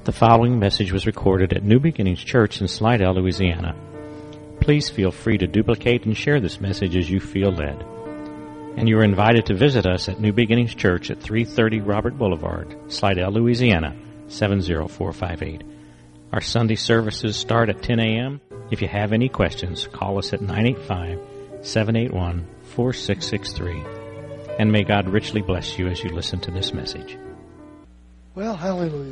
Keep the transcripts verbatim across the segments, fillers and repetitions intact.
The following message was recorded at New Beginnings Church in Slidell, Louisiana. Please feel free to duplicate and share this message as you feel led. And you are invited to visit us at New Beginnings Church at three thirty Robert Boulevard, Slidell, Louisiana, seven zero four five eight. Our Sunday services start at ten a.m. If you have any questions, call us at nine eight five, seven eight one, four six six three. And may God richly bless you as you listen to this message. Well, hallelujah.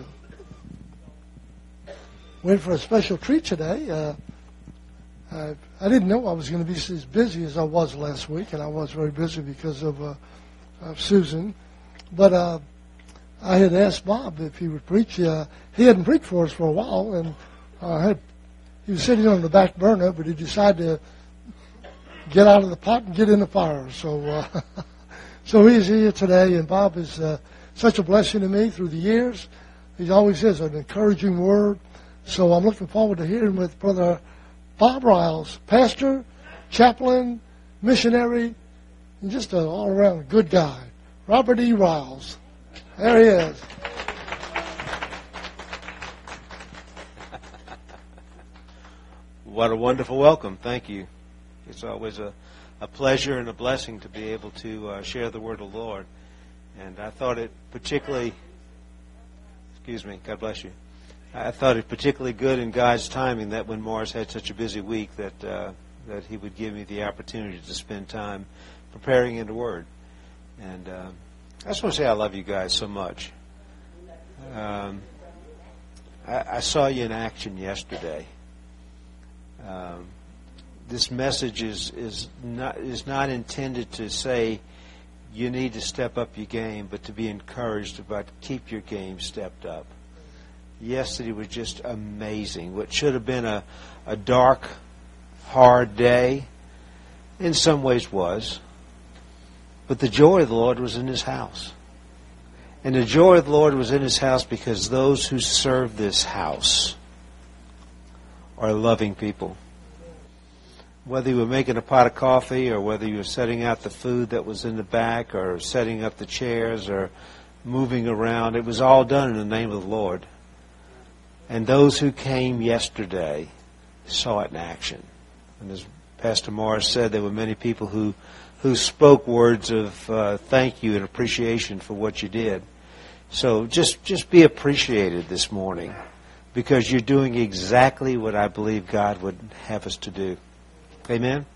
Went for a special treat today. Uh, I, I didn't know I was going to be as busy as I was last week, and I was very busy because of, uh, of Susan. But uh, I had asked Bob if he would preach. Uh, he hadn't preached for us for a while, and uh, had, he was sitting on the back burner, but he decided to get out of the pot and get in the fire. So, uh, so he's here today, and Bob is uh, such a blessing to me through the years. He always is an encouraging word. So I'm looking forward to hearing with Brother Bob Riles, pastor, chaplain, missionary, and just an all-around good guy. Robert E. Riles. There he is. What a wonderful welcome. Thank you. It's always a, a pleasure and a blessing to be able to uh, share the word of the Lord. And I thought it particularly, excuse me, God bless you. I thought it particularly good in God's timing that when Morris had such a busy week that uh, that he would give me the opportunity to spend time preparing in the Word. And uh, I just want to say I love you guys so much. Um, I, I saw you in action yesterday. Um, this message is is not is not intended to say you need to step up your game, but to be encouraged about keep your game stepped up. Yesterday was just amazing. What should have been a, a dark, hard day, in some ways was. But the joy of the Lord was in His house. And the joy of the Lord was in His house because those who serve this house are loving people. Whether you were making a pot of coffee or whether you were setting out the food that was in the back or setting up the chairs or moving around, it was all done in the name of the Lord. And those who came yesterday saw it in action. And as Pastor Morris said, there were many people who, who spoke words of uh, thank you and appreciation for what you did. So just, just be appreciated this morning because you're doing exactly what I believe God would have us to do. Amen?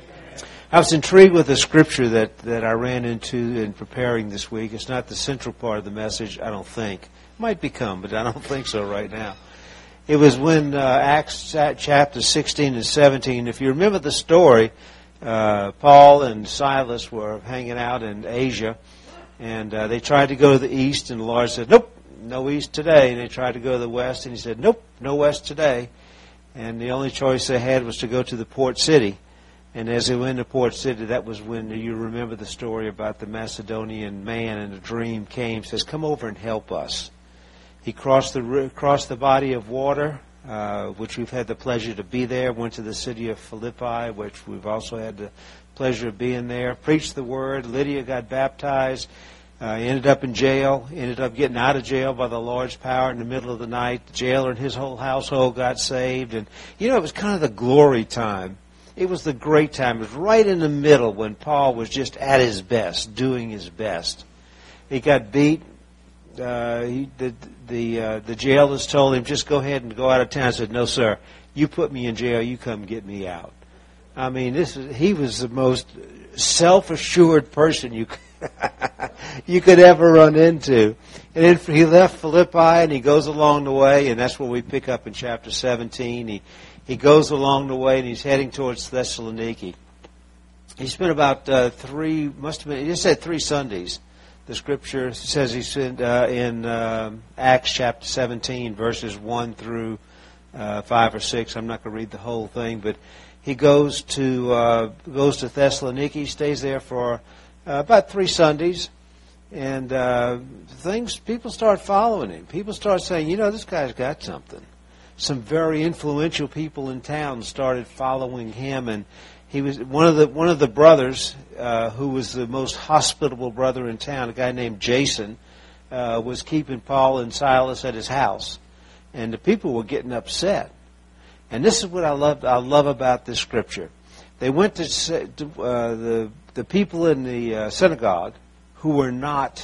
I was intrigued with a scripture that, that I ran into in preparing this week. It's not the central part of the message, I don't think. Might become, but I don't think so right now. It was when uh, Acts chapter sixteen and seventeen, if you remember the story, uh, Paul and Silas were hanging out in Asia, and uh, they tried to go to the east, and the Lord said, nope, no east today. And they tried to go to the west, and He said, nope, no west today. And the only choice they had was to go to the port city. And as they went to Port City, that was when you remember the story about the Macedonian man and the dream came, says, come over and help us. He crossed the crossed the body of water, uh, which we've had the pleasure to be there. Went to the city of Philippi, which we've also had the pleasure of being there. Preached the word. Lydia got baptized. Uh, ended up in jail. Ended up getting out of jail by the Lord's power in the middle of the night. The jailer and his whole household got saved. And, you know, it was kind of the glory time. It was the great time. It was right in the middle when Paul was just at his best, doing his best. He got beat. Uh, he, the the uh, the jailers told him, just go ahead and go out of town. I said, no, sir. You put me in jail. You come get me out. I mean, this is, he was the most self-assured person you could, you could ever run into. And then he left Philippi, and he goes along the way, and that's what we pick up in chapter seventeen. He He goes along the way, and he's heading towards Thessaloniki. He spent about uh, three, must have been, he just said three Sundays. The Scripture says he spent uh, in uh, Acts chapter seventeen, verses one through uh, five or six. I'm not going to read the whole thing, but he goes to uh, goes to Thessaloniki, stays there for uh, about three Sundays, and uh, things. People start following him. People start saying, you know, this guy's got something. Some very influential people in town started following him, and he was one of the one of the brothers uh, who was the most hospitable brother in town. A guy named Jason uh, was keeping Paul and Silas at his house, and the people were getting upset. And this is what I love. I love about this scripture. They went to uh, the the people in the uh, synagogue who were not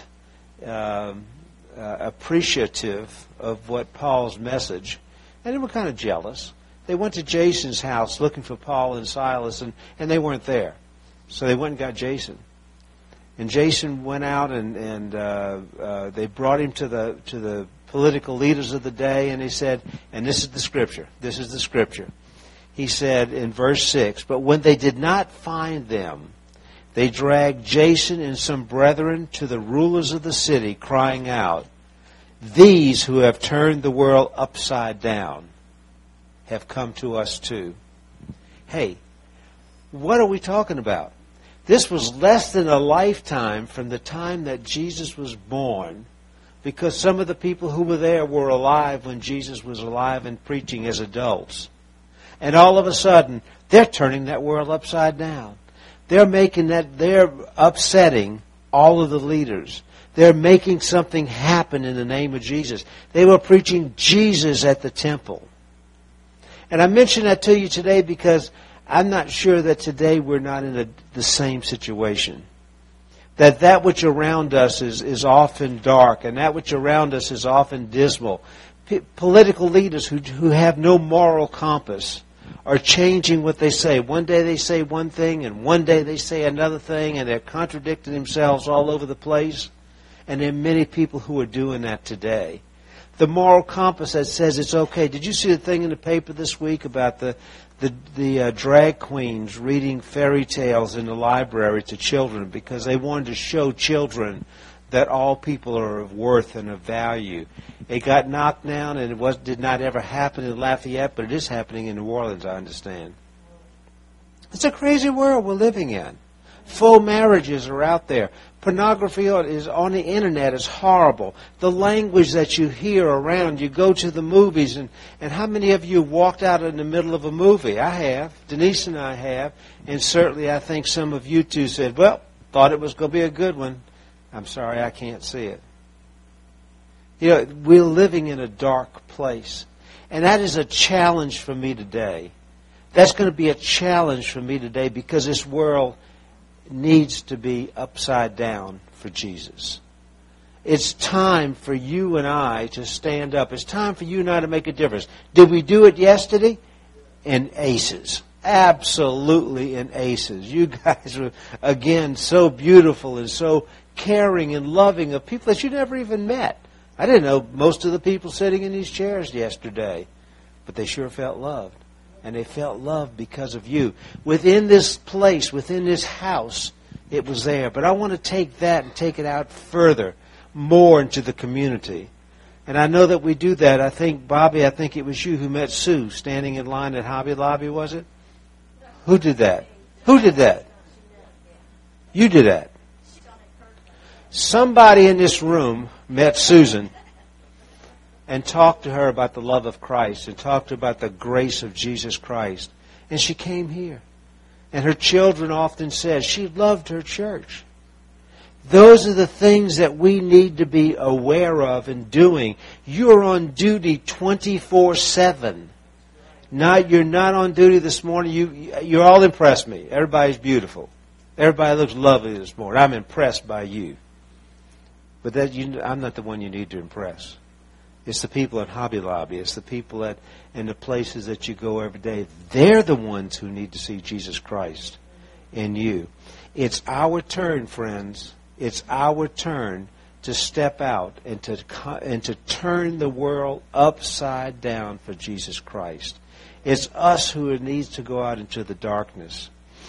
um, uh, appreciative of what Paul's message, and they were kind of jealous. They went to Jason's house looking for Paul and Silas, and, and they weren't there. So they went and got Jason. And Jason went out, and, and uh, uh, they brought him to the to the political leaders of the day, and he said, and this is the scripture, this is the scripture. He said in verse six, but when they did not find them, they dragged Jason and some brethren to the rulers of the city, crying out, these who have turned the world upside down have come to us too. Hey, what are we talking about? This was less than a lifetime from the time that Jesus was born, because some of the people who were there were alive when Jesus was alive and preaching as adults. And all of a sudden, they're turning that world upside down. They're making that, they're upsetting all of the leaders. They're making something happen in the name of Jesus. They were preaching Jesus at the temple. And I mention that to you today because I'm not sure that today we're not in a, the same situation. That that which around us is, is often dark, and that which around us is often dismal. P- political leaders who, who have no moral compass are changing what they say. One day they say one thing, and one day they say another thing, and they're contradicting themselves all over the place. And there are many people who are doing that today. The moral compass that says it's okay. Did you see the thing in the paper this week about the the, the uh, drag queens reading fairy tales in the library to children because they wanted to show children that all people are of worth and of value? It got knocked down, and it was did not ever happen in Lafayette, but it is happening in New Orleans, I understand. It's a crazy world we're living in. Faux marriages are out there. Pornography is on the internet is horrible. The language that you hear around, you go to the movies, and, and how many of you walked out in the middle of a movie? I have. Denise and I have. And certainly I think some of you two said, well, thought it was going to be a good one. I'm sorry, I can't see it. You know, we're living in a dark place. And that is a challenge for me today. That's going to be a challenge for me today because this world needs to be upside down for Jesus. It's time for you and I to stand up. It's time for you and I to make a difference. Did we do it yesterday? In aces. Absolutely in aces. You guys were, again, so beautiful and so caring and loving of people that you never even met. I didn't know most of the people sitting in these chairs yesterday, but they sure felt loved. And they felt loved because of you. Within this place, within this house, it was there. But I want to take that and take it out further, more into the community. And I know that we do that. I think, Bobby, I think it was you who met Sue standing in line at Hobby Lobby, was it? Who did that? Who did that? You did that. Somebody in this room met Susan and talked to her about the love of Christ and talked to her about the grace of Jesus Christ. And she came here. And her children often said she loved her church. Those are the things that we need to be aware of and doing. You're on duty twenty-four seven. Not, you're not on duty this morning. You, you all impressed me. Everybody's beautiful. Everybody looks lovely this morning. I'm impressed by you. But that you, I'm not the one you need to impress. It's the people at Hobby Lobby. It's the people at in the places that you go every day. They're the ones who need to see Jesus Christ in you. It's our turn, friends. It's our turn to step out and to and to turn the world upside down for Jesus Christ. It's us who needs to go out into the darkness.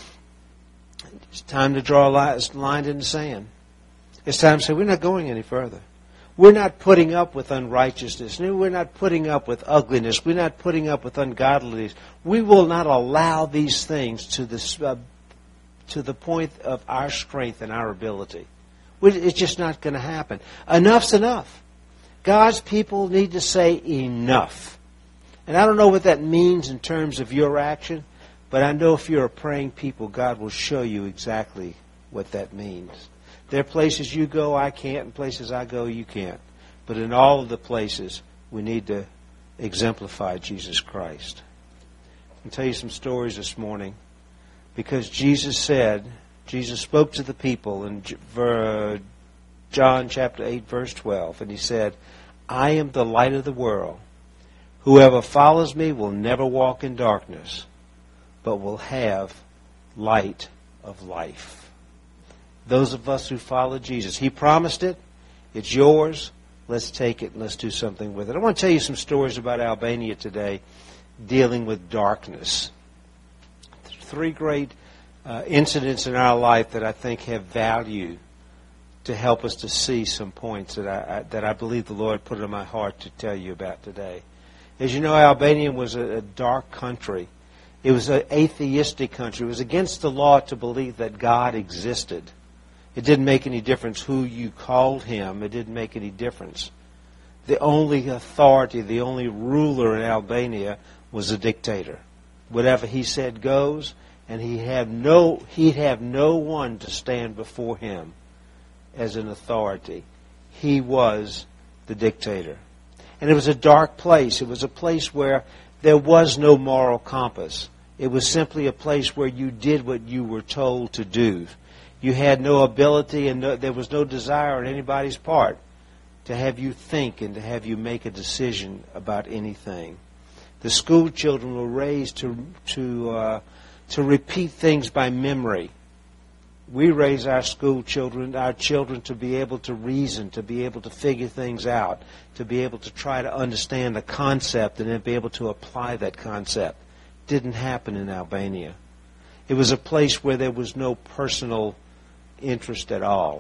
It's time to draw a line in the sand. It's time to say we're not going any further. We're not putting up with unrighteousness. We're not putting up with ugliness. We're not putting up with ungodliness. We will not allow these things to the, uh, to the point of our strength and our ability. It's just not going to happen. Enough's enough. God's people need to say enough. And I don't know what that means in terms of your action, but I know if you're a praying people, God will show you exactly what that means. There are places you go, I can't, and places I go, you can't. But in all of the places, we need to exemplified Jesus Christ. I'll tell you some stories this morning because Jesus said, Jesus spoke to the people in John chapter eight, verse twelve, and He said, I am the light of the world. Whoever follows me will never walk in darkness, but will have light of life. Those of us who follow Jesus, He promised it. It's yours. Let's take it and let's do something with it. I want to tell you some stories about Albania today dealing with darkness. Three great uh, incidents in our life that I think have value to help us to see some points that I, I, that I believe the Lord put in my heart to tell you about today. As you know, Albania was a, a dark country. It was an atheistic country. It was against the law to believe that God existed. It didn't make any difference who you called Him. It didn't make any difference. The only authority, the only ruler in Albania was a dictator. Whatever he said goes, and he had no, he'd have no one to stand before him as an authority. He was the dictator. And it was a dark place. It was a place where there was no moral compass. It was simply a place where you did what you were told to do. You had no ability and no, there was no desire on anybody's part to have you think and to have you make a decision about anything. The school children were raised to to uh, to repeat things by memory. We raise our school children, our children, to be able to reason, to be able to figure things out, to be able to try to understand the concept and then be able to apply that concept. Didn't happen in Albania. It was a place where there was no personal interest at all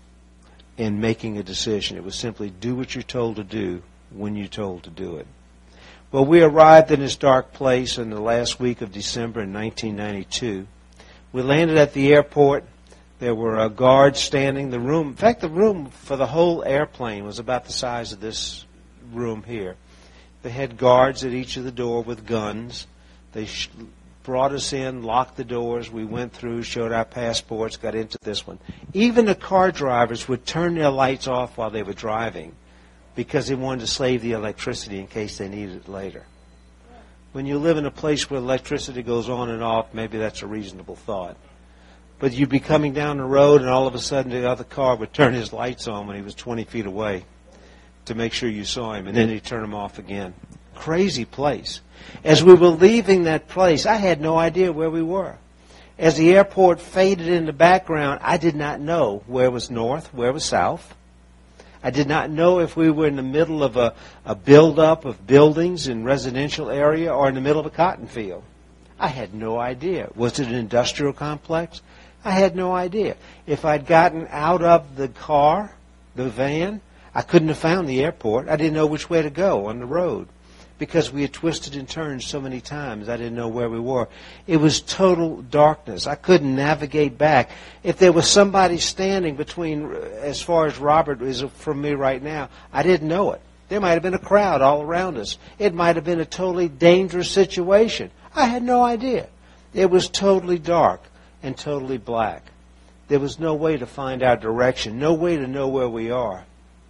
in making a decision. It was simply do what you're told to do when you're told to do it. Well, we arrived in this dark place in the last week of December in nineteen ninety-two. We landed at the airport. There were uh, guards standing. The room, in fact, the room for the whole airplane was about the size of this room here. They had guards at each of the door with guns. They sh- brought us in, locked the doors. We went through, showed our passports, got into this one. Even the car drivers would turn their lights off while they were driving because they wanted to save the electricity in case they needed it later. When you live in a place where electricity goes on and off, maybe that's a reasonable thought. But you'd be coming down the road and all of a sudden the other car would turn his lights on when he was twenty feet away to make sure you saw him, and then he'd turn them off again. Crazy place. As we were leaving that place, I had no idea where we were. As the airport faded in the background, I did not know where was north, where was south. I did not know if we were in the middle of a, a build-up of buildings in residential area or in the middle of a cotton field. I had no idea. Was it an industrial complex? I had no idea. If I'd gotten out of the car, the van, I couldn't have found the airport. I didn't know which way to go on the road because we had twisted and turned so many times. I didn't know where we were. It was total darkness. I couldn't navigate back. If there was somebody standing between, as far as Robert is from me right now, I didn't know it. There might have been a crowd all around us. It might have been a totally dangerous situation. I had no idea. It was totally dark and totally black. There was no way to find our direction, no way to know where we are.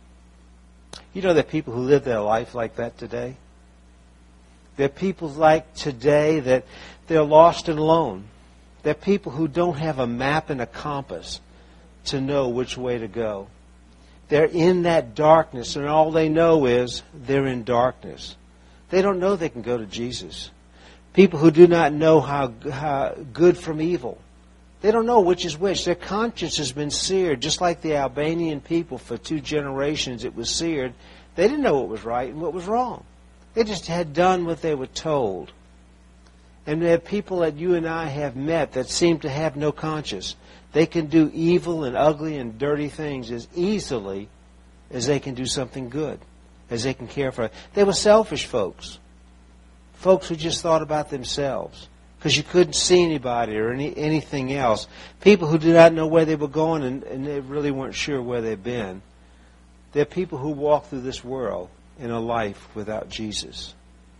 You know there are people who live their life like that today? There are people like today that they're lost and alone. There are people who don't have a map and a compass to know which way to go. They're in that darkness, and all they know is they're in darkness. They don't know they can go to Jesus. People who do not know how, how good from evil. They don't know which is which. Their conscience has been seared, just like the Albanian people for two generations. It was seared. They didn't know what was right and what was wrong. They just had done what they were told. And there are people that you and I have met that seem to have no conscience. They can do evil and ugly and dirty things as easily as they can do something good, as they can care for it. They were selfish folks. Folks who just thought about themselves because you couldn't see anybody or any, anything else. People who did not know where they were going and, and they really weren't sure where they'd been. There are people who walk through this world in a life without Jesus.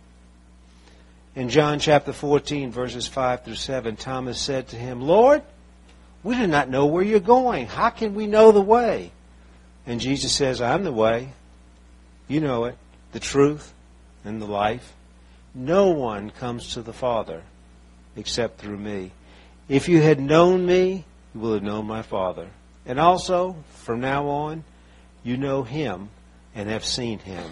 In John chapter fourteen, verses five through seven, Thomas said to him, Lord, we do not know where you're going. How can we know the way? And Jesus says, I'm the way. You know it, the truth, and the life. No one comes to the Father except through me. If you had known me, you will have known my Father. And also, from now on, you know him and have seen him.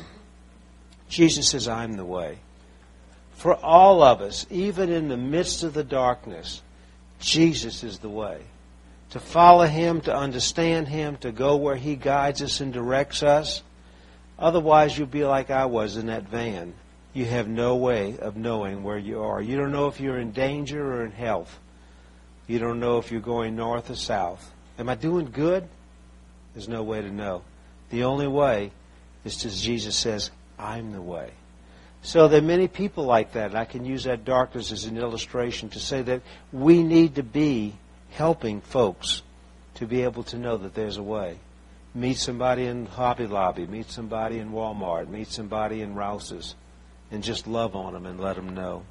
Jesus says, I'm the way. For all of us, even in the midst of the darkness, Jesus is the way. To follow him, to understand him, to go where he guides us and directs us. Otherwise, you'll be like I was in that van. You have no way of knowing where you are. You don't know if you're in danger or in health. You don't know if you're going north or south. Am I doing good? There's no way to know. The only way is to, Jesus says, I'm the way. So there are many people like that. And I can use that darkness as an illustration to say that we need to be helping folks to be able to know that there's a way. Meet somebody in Hobby Lobby. Meet somebody in Walmart. Meet somebody in Rouse's. And just love on them and let them know.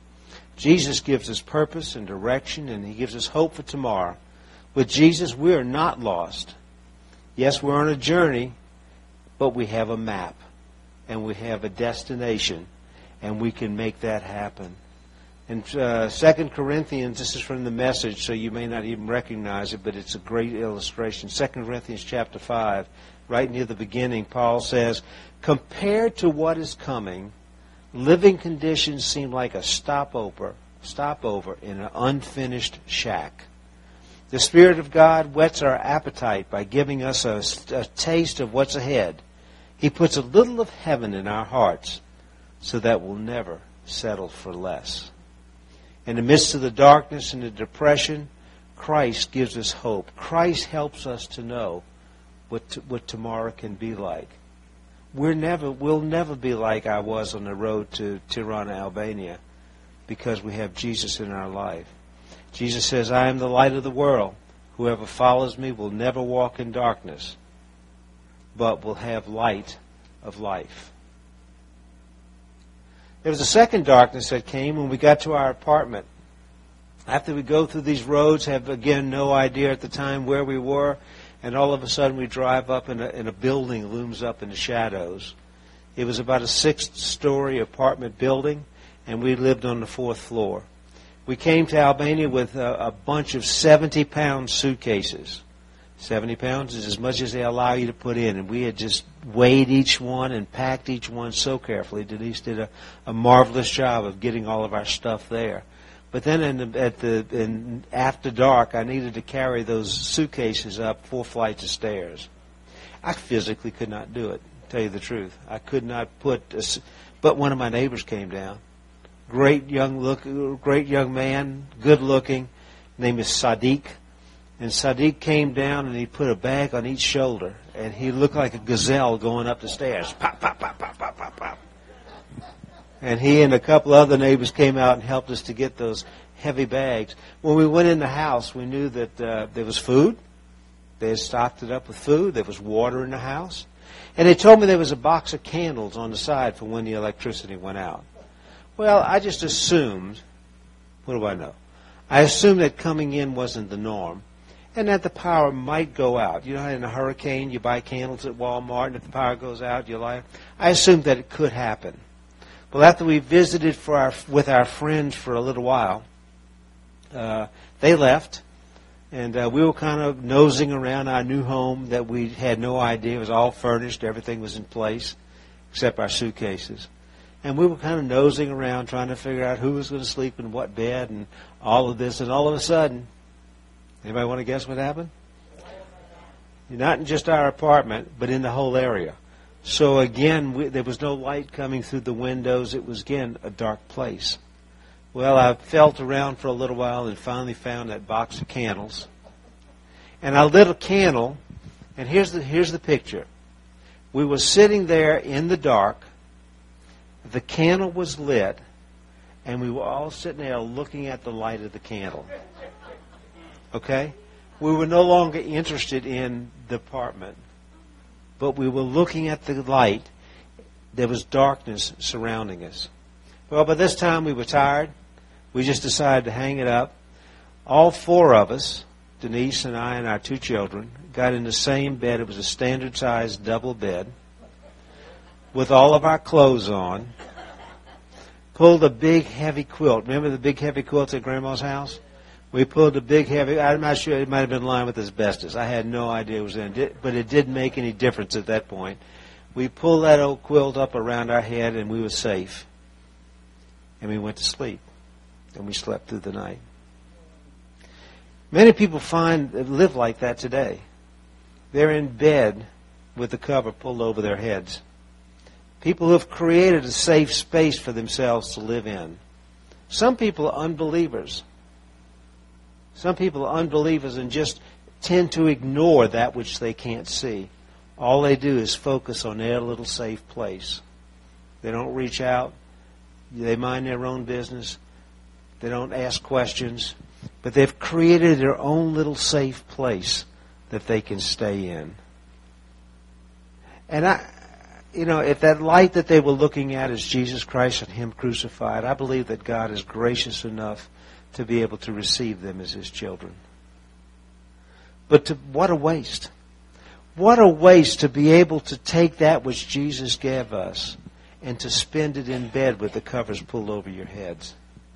Jesus gives us purpose and direction, and he gives us hope for tomorrow. With Jesus, we are not lost. Yes, we're on a journey, but we have a map, and we have a destination, and we can make that happen. In uh, Second Corinthians, this is from the Message, so you may not even recognize it, but it's a great illustration. Second Corinthians chapter five, right near the beginning, Paul says, compared to what is coming, living conditions seem like a stopover, stopover in an unfinished shack. The Spirit of God whets our appetite by giving us a, a taste of what's ahead. He puts a little of heaven in our hearts so that we'll never settle for less. In the midst of the darkness and the depression, Christ gives us hope. Christ helps us to know what, t- what tomorrow can be like. We're never, we'll never be like I was on the road to Tirana, Albania, because we have Jesus in our life. Jesus says, I am the light of the world. Whoever follows me will never walk in darkness, but will have light of life. There was a second darkness that came when we got to our apartment. After we go through these roads, have again no idea at the time where we were, and all of a sudden we drive up and a, and a building looms up in the shadows. It was about a six-story apartment building, and we lived on the fourth floor. We came to Albania with a, a bunch of seventy-pound suitcases. seventy pounds is as much as they allow you to put in, and we had just weighed each one and packed each one so carefully. Denise did a, a marvelous job of getting all of our stuff there. But then in the, at the in, after dark, I needed to carry those suitcases up four flights of stairs. I physically could not do it, to tell you the truth. I could not put a, but one of my neighbors came down. Great young look, great young man, good looking. Name is Sadiq. And Sadiq came down and he put a bag on each shoulder, and he looked like a gazelle going up the stairs. Pop, pop, pop, pop, pop, pop, pop. And he and a couple other neighbors came out and helped us to get those heavy bags. When we went in the house, we knew that uh, there was food. They had stocked it up with food. There was water in the house. And they told me there was a box of candles on the side for when the electricity went out. Well, I just assumed, what do I know? I assumed that coming in wasn't the norm, and that the power might go out. You know, in a hurricane, you buy candles at Walmart, and if the power goes out, you light. I assumed that it could happen. Well, after we visited for our, with our friends for a little while, uh, they left, and uh, we were kind of nosing around our new home that we had no idea. It was all furnished. Everything was in place, except our suitcases. And we were kind of nosing around trying to figure out who was going to sleep in what bed and all of this. And all of a sudden, anybody want to guess what happened? Not in just our apartment, but in the whole area. So again, we, there was no light coming through the windows. It was, again, a dark place. Well, I felt around for a little while and finally found that box of candles. And I lit a candle, and here's the, here's the picture. We were sitting there in the dark. The candle was lit, and we were all sitting there looking at the light of the candle. Okay? We were no longer interested in the apartment, but we were looking at the light. There was darkness surrounding us. Well, by this time we were tired. We just decided to hang it up. All four of us, Denise and I and our two children, got in the same bed. It was a standard-sized double bed with all of our clothes on. pulled a big heavy quilt. Remember the big heavy quilts at Grandma's house? We pulled a big heavy, I'm not sure, it might have been lined with asbestos. I had no idea it was in it, but it didn't make any difference at that point. We pulled that old quilt up around our head and we were safe. And we went to sleep. And we slept through the night. Many people find live like that today. They're in bed with the cover pulled over their heads. People who have created a safe space for themselves to live in. Some people are unbelievers. Some people are unbelievers and just tend to ignore that which they can't see. All they do is focus on their little safe place. They don't reach out. They mind their own business. They don't ask questions. But they've created their own little safe place that they can stay in. And I, you know, if that light that they were looking at is Jesus Christ and Him crucified, I believe that God is gracious enough to be able to receive them as His children. But to, what a waste. What a waste to be able to take that which Jesus gave us and to spend it in bed with the covers pulled over your heads.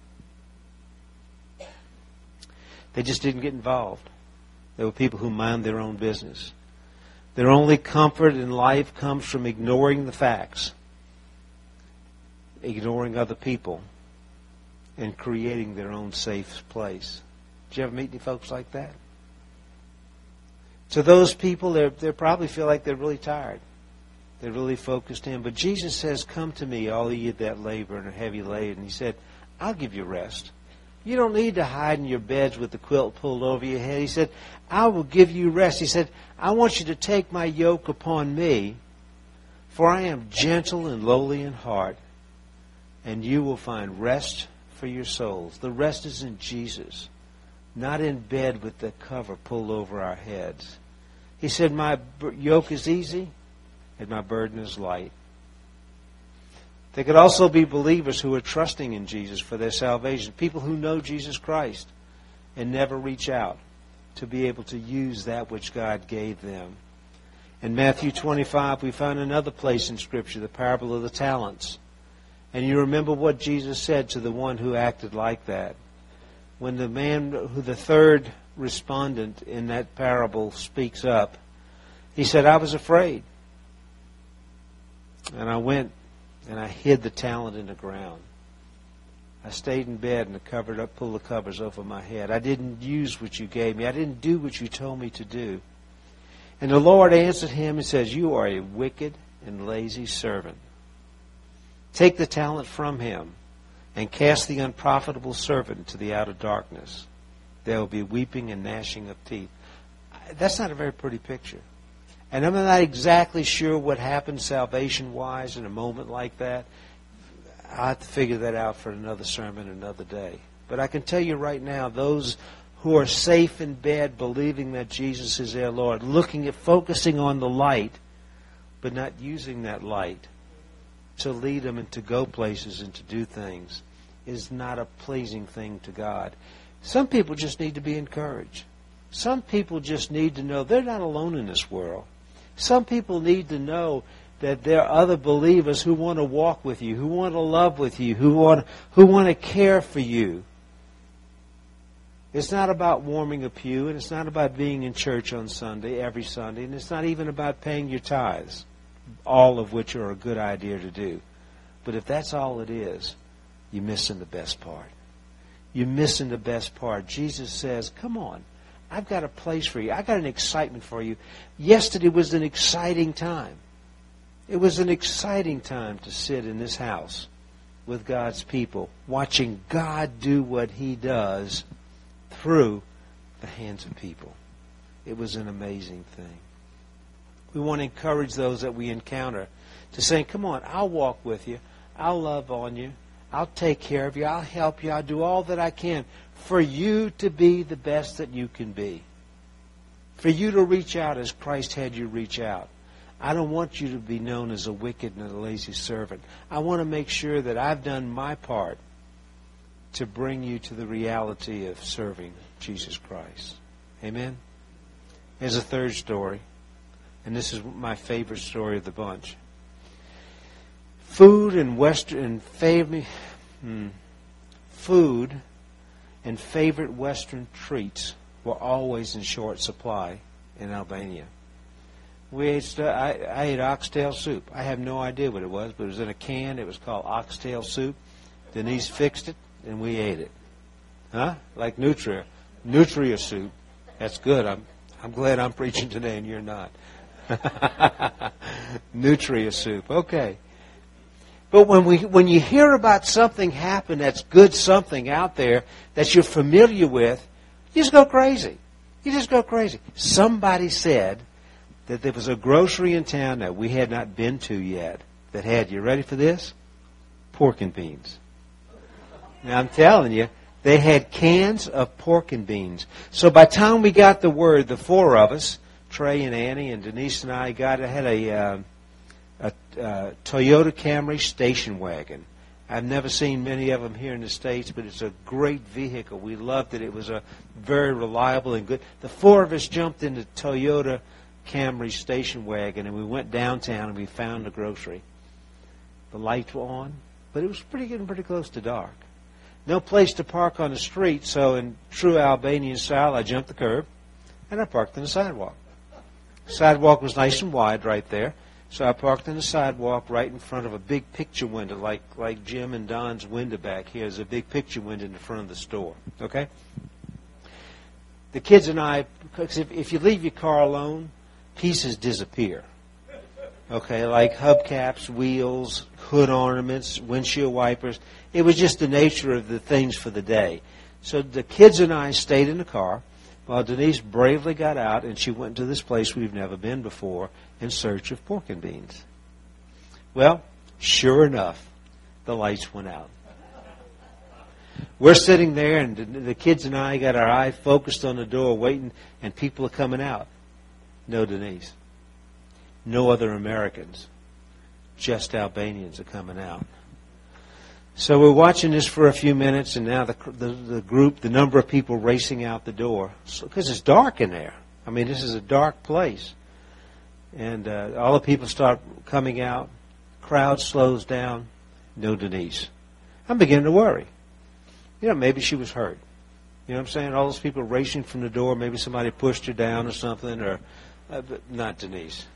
They just didn't get involved. They were people who mind their own business. Their only comfort in life comes from ignoring the facts, ignoring other people, and creating their own safe place. Did you ever meet any folks like that? To those people, they they probably feel like they're really tired. They're really focused in. But Jesus says, "Come to me, all ye that labor and are heavy laden." He said, "I'll give you rest. You don't need to hide in your beds with the quilt pulled over your head." He said, "I will give you rest." He said, "I want you to take my yoke upon me, for I am gentle and lowly in heart, and you will find rest for your souls." The rest is in Jesus, not in bed with the cover pulled over our heads. He said, "My yoke is easy and my burden is light." They could also be believers who are trusting in Jesus for their salvation. People who know Jesus Christ and never reach out to be able to use that which God gave them. In Matthew twenty-five, we find another place in Scripture, the parable of the talents. And you remember what Jesus said to the one who acted like that. When the man, who the third respondent in that parable speaks up, he said, "I was afraid. And I went and I hid the talent in the ground. I stayed in bed and covered up, pulled the covers over my head. I didn't use what you gave me. I didn't do what you told me to do." And the Lord answered him and says, "You are a wicked and lazy servant. Take the talent from him and cast the unprofitable servant into the outer darkness. There will be weeping and gnashing of teeth." That's not a very pretty picture. And I'm not exactly sure what happens salvation-wise in a moment like that. I'll have to figure that out for another sermon another day. But I can tell you right now, those who are safe in bed believing that Jesus is their Lord, looking at, focusing on the light, but not using that light to lead them and to go places and to do things, is not a pleasing thing to God. Some people just need to be encouraged. Some people just need to know they're not alone in this world. Some people need to know that there are other believers who want to walk with you, who want to love with you, who want, who want to care for you. It's not about warming a pew, and it's not about being in church on Sunday, every Sunday, and it's not even about paying your tithes, all of which are a good idea to do. But if that's all it is, you're missing the best part. You're missing the best part. Jesus says, "Come on. I've got a place for you. I've got an excitement for you." Yesterday was an exciting time. It was an exciting time to sit in this house with God's people, watching God do what He does through the hands of people. It was an amazing thing. We want to encourage those that we encounter to say, "Come on, I'll walk with you. I'll love on you. I'll take care of you. I'll help you. I'll do all that I can for you to be the best that you can be. For you to reach out as Christ had you reach out. I don't want you to be known as a wicked and a lazy servant. I want to make sure that I've done my part to bring you to the reality of serving Jesus Christ." Amen? Here's a third story. And this is my favorite story of the bunch. Food and Western and family, Hmm. Food and favorite Western treats were always in short supply in Albania. We ate stu- I, I ate oxtail soup. I have no idea what it was, but it was in a can. It was called oxtail soup. Denise fixed it, and we ate it. Huh? Like Nutria. Nutria soup. That's good. I'm I'm glad I'm preaching today and you're not. Nutria soup. Okay. But when we when you hear about something happen that's good something out there that you're familiar with, you just go crazy. You just go crazy. Somebody said that there was a grocery in town that we had not been to yet that had, you ready for this? Pork and beans. Now I'm telling you, they had cans of pork and beans. So by the time we got the word, the four of us, Trey and Annie and Denise and I, got had a, uh, a uh, Toyota Camry station wagon. I've never seen many of them here in the States, but it's a great vehicle. We loved it. It was a very reliable and good. The four of us jumped in the Toyota Camry station wagon, and we went downtown and we found the grocery. The lights were on, but it was pretty getting pretty close to dark. No place to park on the street, so in true Albanian style, I jumped the curb and I parked on the sidewalk. The sidewalk was nice and wide right there, so I parked on the sidewalk right in front of a big picture window, like like Jim and Don's window back here. There's a big picture window in the front of the store. Okay. The kids and I, because if, if you leave your car alone, pieces disappear. Okay, like hubcaps, wheels, hood ornaments, windshield wipers. It was just the nature of the things for the day. So the kids and I stayed in the car while Denise bravely got out and she went to this place we've never been before in search of pork and beans. Well, sure enough, the lights went out. We're sitting there and the kids and I got our eye focused on the door waiting, and people are coming out. No Denise. No other Americans. Just Albanians are coming out. So we're watching this for a few minutes, and now the the, the group, the number of people racing out the door, because so, it's dark in there. I mean, this is a dark place. And uh, all the people start coming out. Crowd slows down. No Denise. I'm beginning to worry. You know, maybe she was hurt. You know what I'm saying? All those people racing from the door, maybe somebody pushed her down or something, or uh, but not Denise.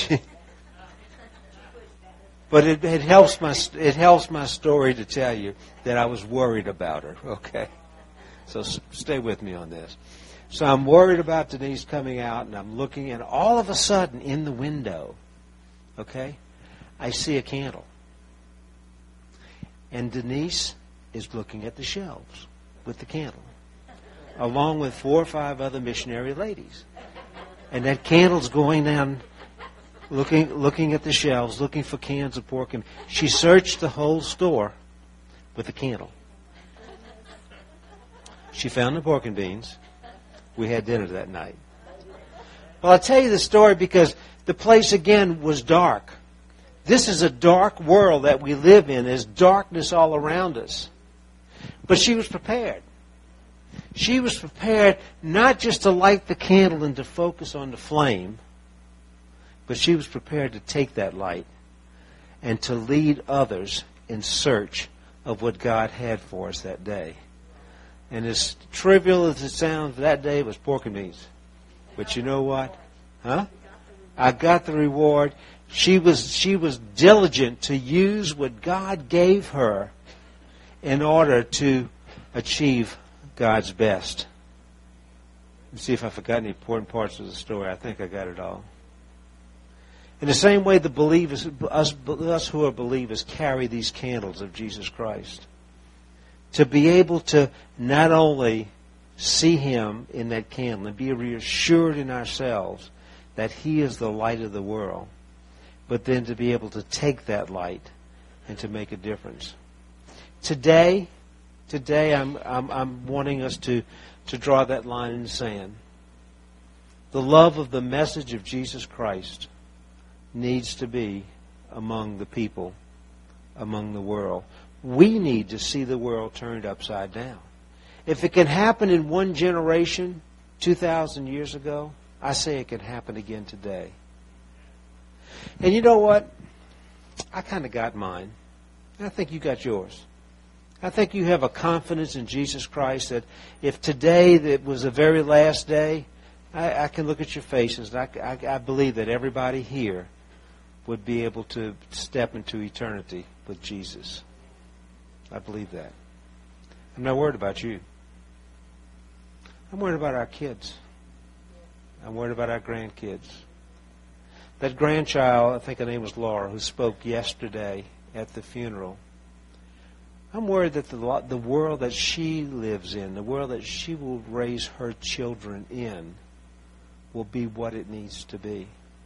But it, it helps my it helps my story to tell you that I was worried about her. Okay, so s- stay with me on this. So I'm worried about Denise coming out, and I'm looking, and all of a sudden in the window, okay, I see a candle, and Denise is looking at the shelves with the candle, along with four or five other missionary ladies, and that candle's going down. Looking, looking at the shelves, looking for cans of pork, and she searched the whole store with a candle. She found the pork and beans. We had dinner that night. Well, I'll tell you the story because the place again was dark. This is a dark world that we live in. There's darkness all around us. But she was prepared. She was prepared not just to light the candle and to focus on the flame, but she was prepared to take that light and to lead others in search of what God had for us that day. And as trivial as it sounds, that day was pork and beans. But you know what? Huh? I got the reward. She was she was diligent to use what God gave her in order to achieve God's best. Let's see if I forgot any important parts of the story. I think I got it all. In the same way, the believers, us, us who are believers, carry these candles of Jesus Christ. To be able to not only see Him in that candle and be reassured in ourselves that He is the light of the world, but then to be able to take that light and to make a difference. Today, today I'm I'm, I'm wanting us to, to draw that line in the sand. The love of the message of Jesus Christ needs to be among the people, among the world. We need to see the world turned upside down. If it can happen in one generation, two thousand years ago, I say it can happen again today. And you know what? I kind of got mine. I think you got yours. I think you have a confidence in Jesus Christ that if today that was the very last day, I, I can look at your faces, and I, I, I believe that everybody here would be able to step into eternity with Jesus. I believe that. I'm not worried about you. I'm worried about our kids. I'm worried about our grandkids. That grandchild, I think her name was Laura, who spoke yesterday at the funeral. I'm worried that the, the world that she lives in, the world that she will raise her children in, will be what it needs to be.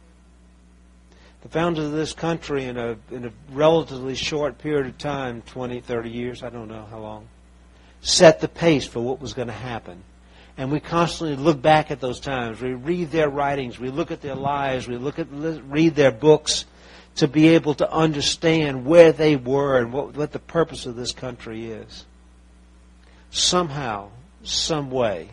The founders of this country in a, in a relatively short period of time, twenty, thirty years, I don't know how long, set the pace for what was going to happen. And we constantly look back at those times. We read their writings. We look at their lives. We look at read their books to be able to understand where they were and what, what the purpose of this country is. Somehow, some way,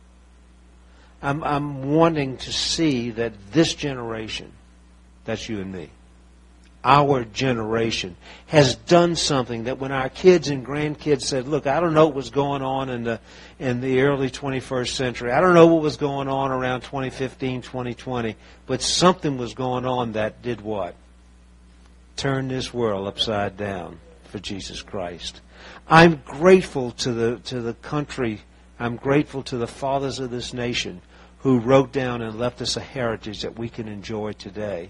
I'm, I'm wanting to see that this generation, that's you and me, our generation, has done something that when our kids and grandkids said, look, I don't know what was going on in the in the early twenty-first century. I don't know what was going on around twenty fifteen, twenty twenty, but something was going on that did what? Turn this world upside down for Jesus Christ. I'm grateful to the to the country. I'm grateful to the fathers of this nation who wrote down and left us a heritage that we can enjoy today.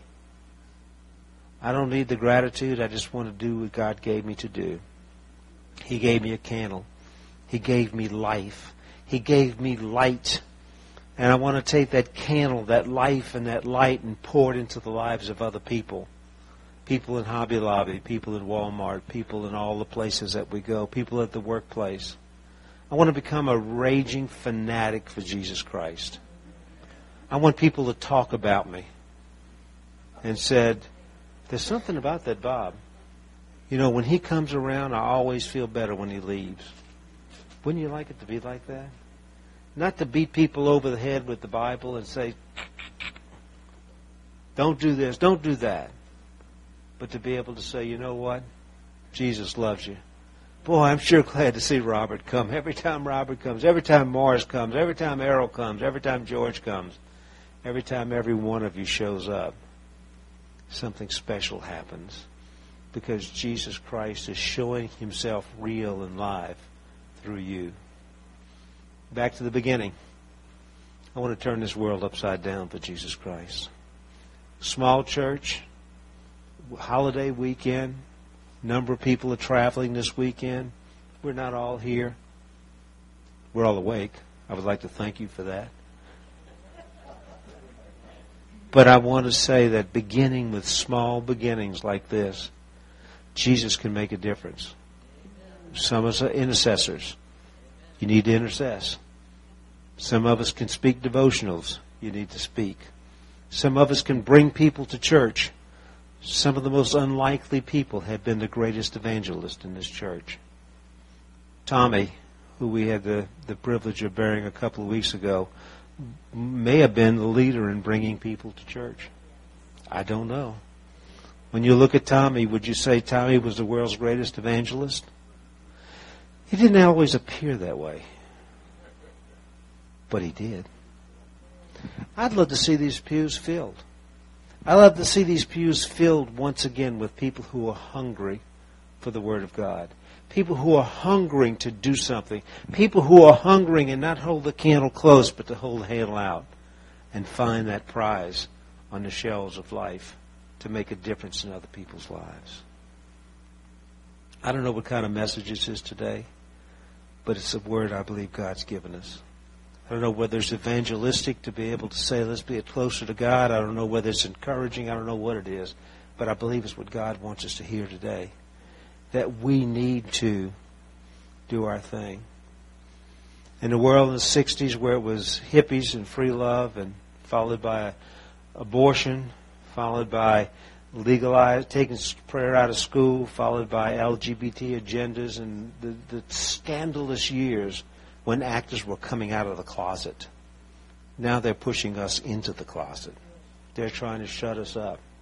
I don't need the gratitude. I just want to do what God gave me to do. He gave me a candle. He gave me life. He gave me light. And I want to take that candle, that life and that light, and pour it into the lives of other people. People in Hobby Lobby, people in Walmart, people in all the places that we go, people at the workplace. I want to become a raging fanatic for Jesus Christ. I want people to talk about me and said, there's something about that Bob. You know, when he comes around, I always feel better when he leaves. Wouldn't you like it to be like that? Not to beat people over the head with the Bible and say, don't do this, don't do that. But to be able to say, you know what? Jesus loves you. Boy, I'm sure glad to see Robert come. Every time Robert comes, every time Morris comes, every time Errol comes, every time George comes, every time every one of you shows up, something special happens because Jesus Christ is showing himself real and live through you. Back to the beginning. I want to turn this world upside down for Jesus Christ. Small church, holiday weekend, number of people are traveling this weekend. We're not all here. We're all awake. I would like to thank you for that. But I want to say that beginning with small beginnings like this, Jesus can make a difference. Some of us are intercessors. You need to intercess. Some of us can speak devotionals. You need to speak. Some of us can bring people to church. Some of the most unlikely people have been the greatest evangelists in this church. Tommy, who we had the, the privilege of burying a couple of weeks ago, may have been the leader in bringing people to church. I don't know. When you look at Tommy, would you say Tommy was the world's greatest evangelist? He didn't always appear that way. But he did. I'd love to see these pews filled. I'd love to see these pews filled once again with people who are hungry for the Word of God. People who are hungering to do something. People who are hungering and not hold the candle close, but to hold the handle out and find that prize on the shelves of life to make a difference in other people's lives. I don't know what kind of message this is today, but it's a word I believe God's given us. I don't know whether it's evangelistic to be able to say, let's be closer to God. I don't know whether it's encouraging. I don't know what it is. But I believe it's what God wants us to hear today. That we need to do our thing. In the world in the sixties where it was hippies and free love and followed by abortion, followed by legalized, taking prayer out of school, followed by L G B T agendas and the, the scandalous years when actors were coming out of the closet. Now they're pushing us into the closet. They're trying to shut us up.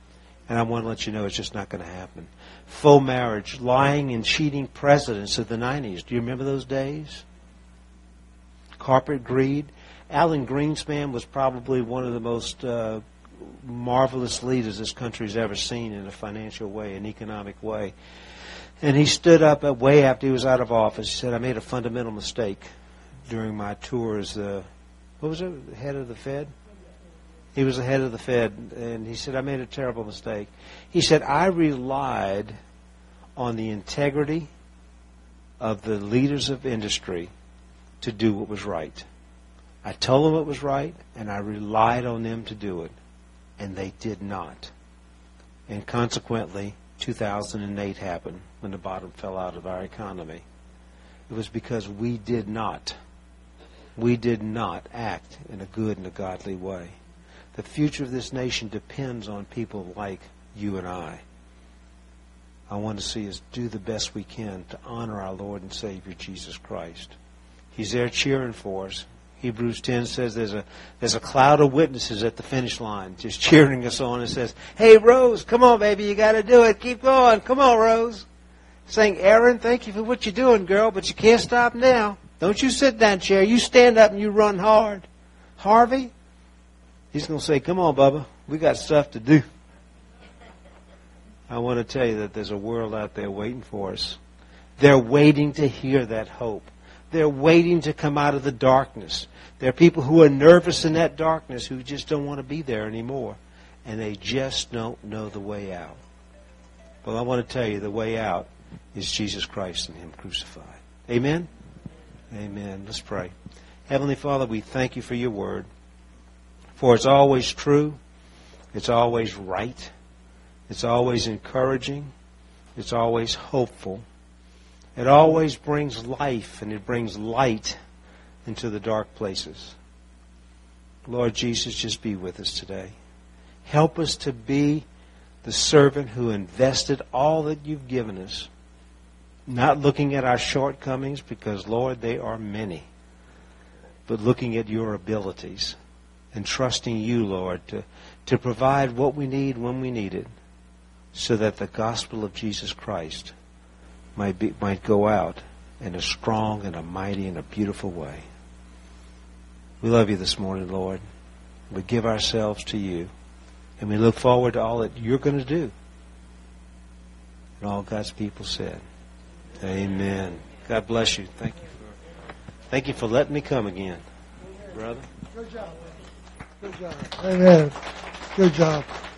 And I want to let you know it's just not going to happen. Faux marriage, lying and cheating presidents of the nineties. Do you remember those days? Corporate greed. Alan Greenspan was probably one of the most uh, marvelous leaders this country's ever seen in a financial way, an economic way. And he stood up uh, way after he was out of office. He said, I made a fundamental mistake during my tour as the, what was it, the head of the Fed? He was the head of the Fed, and he said, I made a terrible mistake. He said, I relied on the integrity of the leaders of industry to do what was right. I told them it was right, and I relied on them to do it, and they did not. And consequently, two thousand eight happened when the bottom fell out of our economy. It was because we did not. We did not act in a good and a godly way. The future of this nation depends on people like you and I. I want to see us do the best we can to honor our Lord and Savior, Jesus Christ. He's there cheering for us. Hebrews ten says there's a there's a cloud of witnesses at the finish line just cheering us on and says, hey, Rose, come on, baby, you got to do it. Keep going. Come on, Rose. Saying, Aaron, thank you for what you're doing, girl, but you can't stop now. Don't you sit down, chair. You stand up and you run hard. Harvey, he's going to say, come on, Bubba, we got stuff to do. I want to tell you that there's a world out there waiting for us. They're waiting to hear that hope. They're waiting to come out of the darkness. There are people who are nervous in that darkness who just don't want to be there anymore. And they just don't know the way out. Well, I want to tell you the way out is Jesus Christ and Him crucified. Amen? Amen. Let's pray. Heavenly Father, we thank you for your word. For it's always true. It's always right. It's always encouraging. It's always hopeful. It always brings life and it brings light into the dark places. Lord Jesus, just be with us today. Help us to be the servant who invested all that you've given us. Not looking at our shortcomings because, Lord, they are many. But looking at your abilities and trusting you, Lord, to, to provide what we need when we need it so that the gospel of Jesus Christ might be, might go out in a strong and a mighty and a beautiful way. We love you this morning, Lord. We give ourselves to you. And we look forward to all that you're going to do. And all God's people said, amen. God bless you. Thank you for, thank you for letting me come again, brother. Good job. Good job. Amen. Good job.